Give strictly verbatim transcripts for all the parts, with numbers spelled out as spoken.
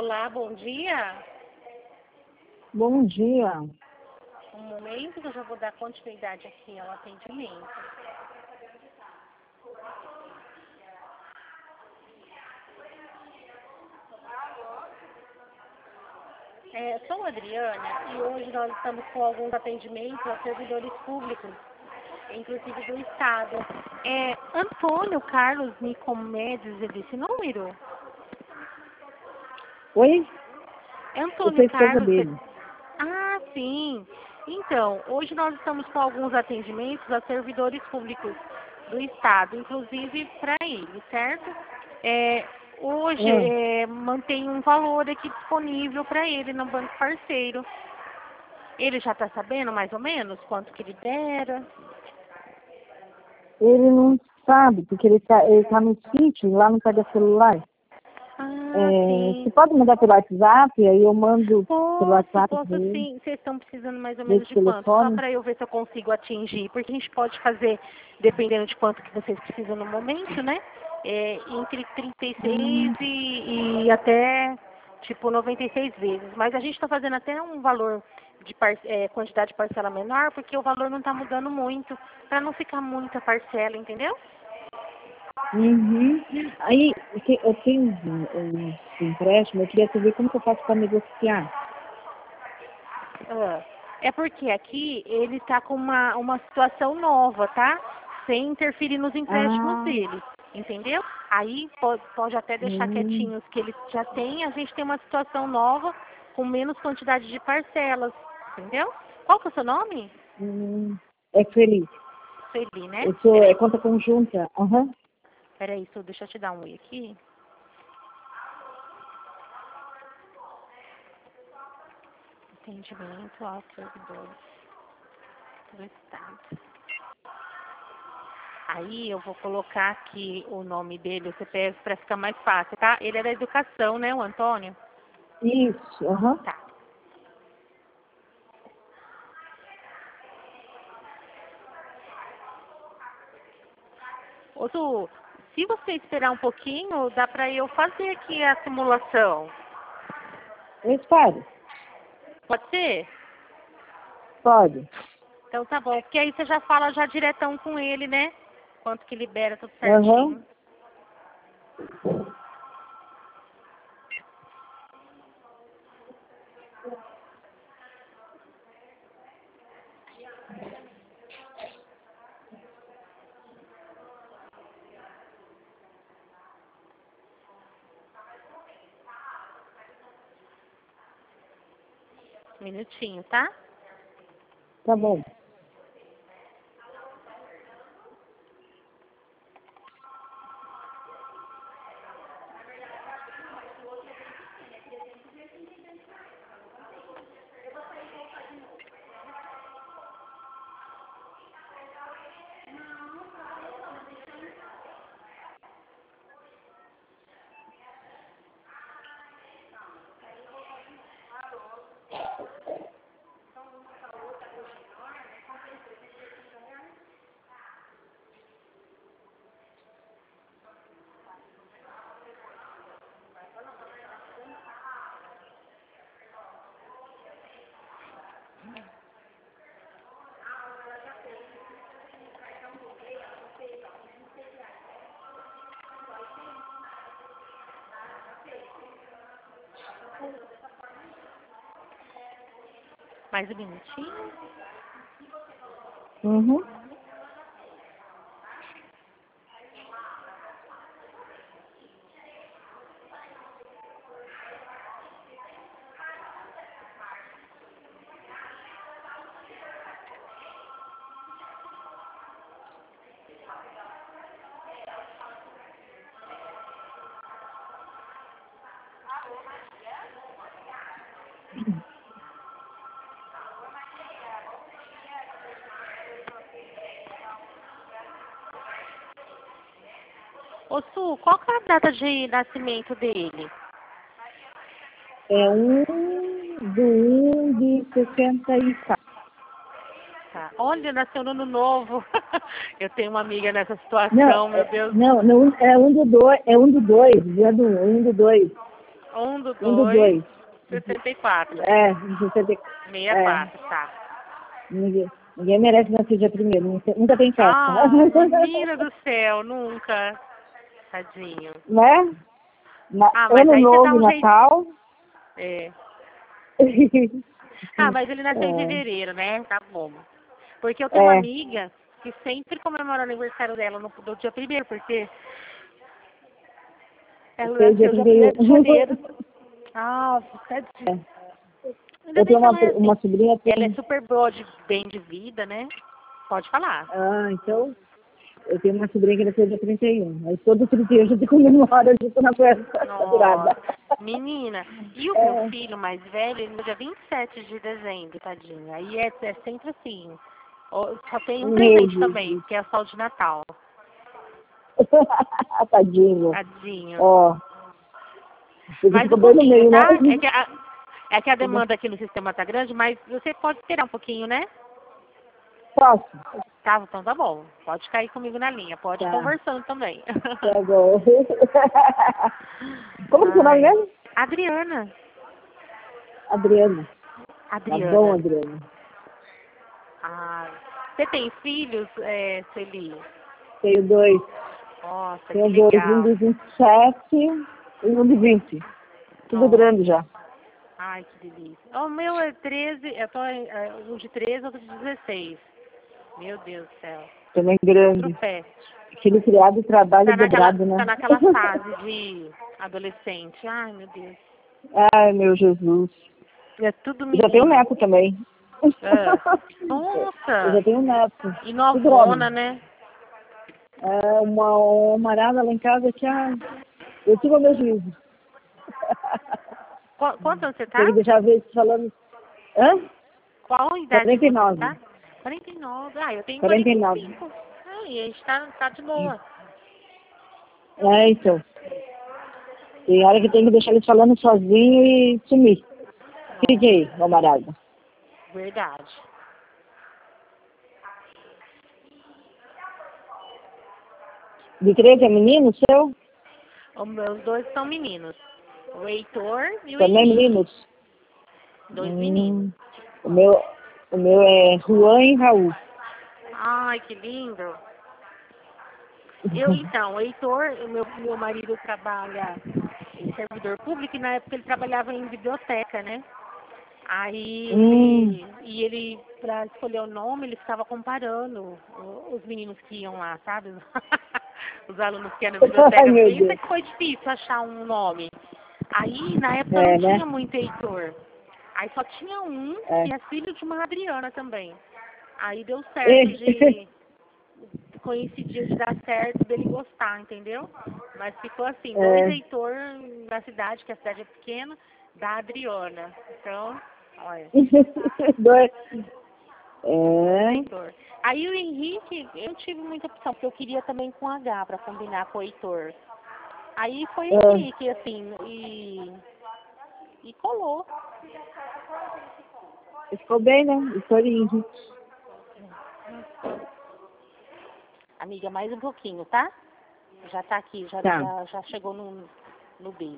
Olá, bom dia. Bom dia. Um momento que eu já vou dar continuidade aqui ao atendimento. É, sou a Adriana e hoje nós estamos com alguns atendimentos a servidores públicos, inclusive do Estado. É Antônio Carlos Nicomedes é desse número? Oi? É Eu Antônio sou a esposa Carlos. dele. Ah, sim. Então, hoje nós estamos com alguns atendimentos a servidores públicos do Estado, inclusive para ele, certo? É, hoje Ah, é, mantém um valor aqui disponível para ele no banco parceiro. Ele já está sabendo mais ou menos quanto que ele dera? ele não sabe, porque ele está ele tá no sítio, lá não pega celular. Ah, É, você sim. pode mandar pelo WhatsApp, aí eu mando pelo Posso, WhatsApp posso para ele, sim. Vocês estão precisando mais ou menos desse de quanto? Só telefone. para eu ver se eu consigo atingir. Porque a gente pode fazer, dependendo de quanto que vocês precisam no momento, né? É, entre trinta e seis Hum, e, e até, tipo, noventa e seis vezes. Mas a gente está fazendo até um valor de par, é, quantidade de parcela menor, porque o valor não está mudando muito, para não ficar muita parcela, entendeu? uhum. Aí, eu te- eu tenho um, um empréstimo, eu queria saber como que eu faço para negociar. Ah, é porque aqui ele está com uma, uma situação nova, tá? Sem interferir nos empréstimos Ah, dele, entendeu? Aí pode, pode até deixar hum, quietinhos que ele já tem, a gente tem uma situação nova com menos quantidade de parcelas, entendeu? Qual que é o seu nome? hum, é feliz. Feli, né? Eu sou, é Peraí, conta conjunta. Aham. peraí, só deixa eu te dar um oi aqui. Atendimento aos servidores do Estado. Aí eu vou colocar aqui o nome dele, o C P F, para ficar mais fácil, tá? Ele é da educação, né, o Antônio? Isso, aham. Tá. Ô, Su, se você esperar um pouquinho, dá para eu fazer aqui a simulação. Eu espero. Pode ser? Pode. Então tá bom, porque aí você já fala já diretão com ele, né? Quanto que libera tudo Aham. certinho. Um minutinho, tá? Tá bom. Mais um minutinho. Uhum. Ô, Su, qual que é a data de nascimento dele? É um do um de sessenta e quatro. Tá. Olha, nasceu no ano novo. Eu tenho uma amiga nessa Não, situação, meu é, Deus. não, não, é um do dois, é um do dois, dia do um do dois. Um do Um do dois, dois. sessenta e quatro. É, sessenta e sessenta e quatro, é. Tá. Ninguém, ninguém merece nascer dia primeiro, nunca, nunca tem festa. Ah, menina do céu, nunca. Tadinho. Né? Na, Ah, mas ano aí você dá novo, um jeito. Natal. É. Ah, mas ele nasceu em é, fevereiro, né? Tá bom. Porque eu tenho uma é, amiga que sempre comemora o aniversário dela no, no dia primeiro, porque ela foi dia nasceu dia trinta e um. primeiro de janeiro. Ah, tadinho. É. Ainda Eu bem tenho que uma, ela é uma assim. sobrinha que Ela é tem. super boa de bem de vida, né? Pode falar. Ah, então. Eu tenho uma sobrinha que nasceu dia trinta e um. Aí todo trinta e um a gente comemora junto na festa Nossa, sagrada. menina. E o meu É, filho mais velho, ele no dia vinte e sete de dezembro, tadinho. Aí é, é sempre assim. Ó, só tem um meu presente também, Jesus. que é a sol de Natal. Tadinho. Tadinho. Ó, ele Mais um ficou bem no pouquinho, meio, né? tá? É que a, é que a demanda aqui no sistema tá grande, mas você pode esperar um pouquinho, né? Posso? Tá, então tá bom. Pode cair comigo na linha. Pode ir Tá, conversando também. tá bom. Como que é o seu nome Ai. mesmo? Adriana. Adriana. Tá bom, Adriana. Adriana. Ah, você tem filhos, é, Celi? Tenho dois. Nossa, que Tenho dois, um legal. de vinte e sete e um de vinte. Tudo Nossa, grande já. ai, que delícia. O meu é treze, eu tô, é, um de treze, outro de dezesseis. Meu Deus do céu. Também Outro grande. pé. Filho criado e trabalho Tá naquela, dobrado, né? tá naquela fase de adolescente. Ai, meu Deus. Ai, meu Jesus. É tudo Eu já tenho um menino. neto também. Ah. Eu já Nossa. tenho um neto. E Tudo homem. novona, né? É uma, uma marada lá em casa que, ah, eu tive o meu juízo. Qu quantos anos você tá? Tem que deixar ver falando. Hã? Qual a idade de quarenta e vocês, nove. tá? quarenta e nove. Ah, eu tenho quarenta quarenta e e nove. cinco. Ai, a gente tá, tá de boa. É, então. Tem hora que tem que deixar eles falando sozinho e sumir. Fique Nossa, aí, camarada. verdade. De treze é menino seu? Os meus dois são meninos. O Heitor e o Também Henrique. meninos? Dois meninos. Hum, o meu, o meu é Juan e Raul. Ai, que lindo. Eu, então, o Heitor, o meu, meu marido trabalha em servidor público e na época ele trabalhava em biblioteca, né? Aí hum. ele, e ele, pra escolher o nome, ele ficava comparando o- os meninos que iam lá, sabe? Os alunos que iam na Ai, biblioteca, porque meu isso é Deus. que foi difícil achar um nome. Aí, na época, não É, né? tinha muito Heitor. Aí só tinha um É. que é filho de uma Adriana também. Aí deu certo É. de coincidir de dar certo dele gostar, entendeu? Mas ficou assim, dois É. Heitor na cidade, que a cidade é pequena, da Adriana. Então, olha, Dois. É. Heitor. Aí o Henrique, eu não tive muita opção, porque eu queria também com H para combinar com o Heitor. Aí foi É. Henrique, assim, e, e colou. Ficou bem, né? Historinho. Amiga, mais um pouquinho, tá? Já tá aqui, já, Tá. já, já chegou no, no baby.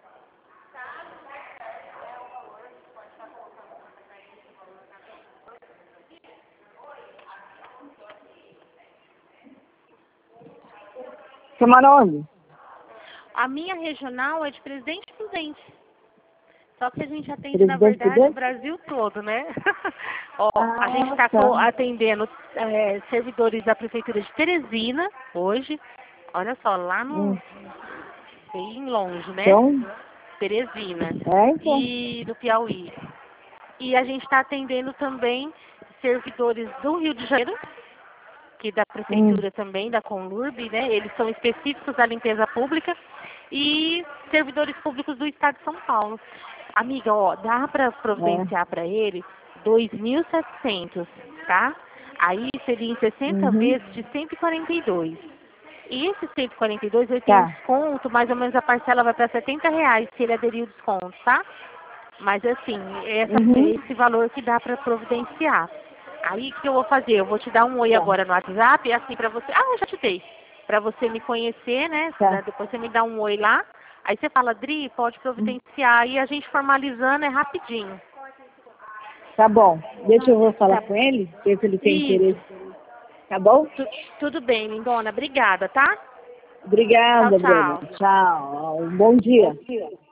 Você mora onde? A minha regional é de Presidente Prudente. Só que a gente atende, na Presidente verdade, o Prudente? Brasil todo, né? Ó, a gente Ah, está tá. atendendo é, servidores da Prefeitura de Teresina, hoje. Olha só, lá Hum. no... bem longe, né? Então, Teresina. é, então. E do Piauí. E a gente está atendendo também servidores do Rio de Janeiro, que da Hum. Prefeitura também, da Conlurb, né? Eles são específicos da limpeza pública. E servidores públicos do Estado de São Paulo. Amiga, ó, dá para É. providenciar para ele dois mil e setecentos, tá? Aí seria em sessenta Uhum. vezes de cento e quarenta e dois. E esses cento e quarenta e dois, ele tem um Tá. desconto, mais ou menos a parcela vai para setenta reais se ele aderir o desconto, tá? Mas assim, essa, Uhum. esse valor que dá para providenciar. Aí o que eu vou fazer? Eu vou te dar um oi Tá. agora no WhatsApp, assim para você. Ah, eu já te dei. Para você me conhecer, né? Tá. Depois você me dá um oi lá. Aí você fala, Dri, pode providenciar. E a gente formalizando é rapidinho. Tá bom. Deixa eu vou falar tá. com ele, ver se ele tem Isso. interesse. Tá bom? Tu, tudo bem, lindona. Obrigada, tá? Obrigada, tchau, tchau. Bruna. Tchau. Um bom dia. Bom dia.